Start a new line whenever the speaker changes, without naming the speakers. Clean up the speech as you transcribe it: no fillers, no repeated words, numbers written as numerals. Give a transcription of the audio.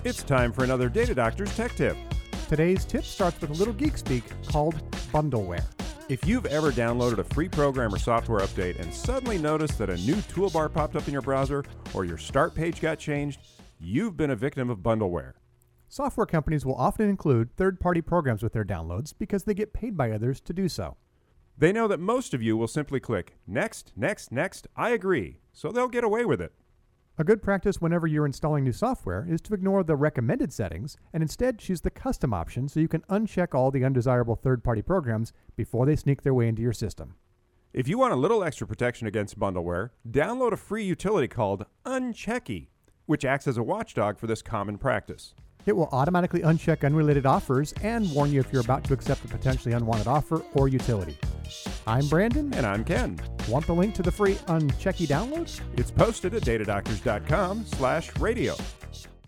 It's time for another Data Doctor's Tech Tip.
Today's tip starts with a little geek speak called bundleware.
If you've ever downloaded a free program or software update and suddenly noticed that a new toolbar popped up in your browser or your start page got changed, you've been a victim of bundleware.
Software companies will often include third-party programs with their downloads because they get paid by others to do so.
They know that most of you will simply click, next, next, next, I agree, so they'll get away with it.
A good practice whenever you're installing new software is to ignore the recommended settings and instead choose the custom option so you can uncheck all the undesirable third-party programs before they sneak their way into your system.
If you want a little extra protection against bundleware, download a free utility called Unchecky, which acts as a watchdog for this common practice.
It will automatically uncheck unrelated offers and warn you if you're about to accept a potentially unwanted offer or utility. I'm Brandon.
And I'm Ken.
Want the link to the free Unchecky downloads?
It's posted at datadoctors.com/radio.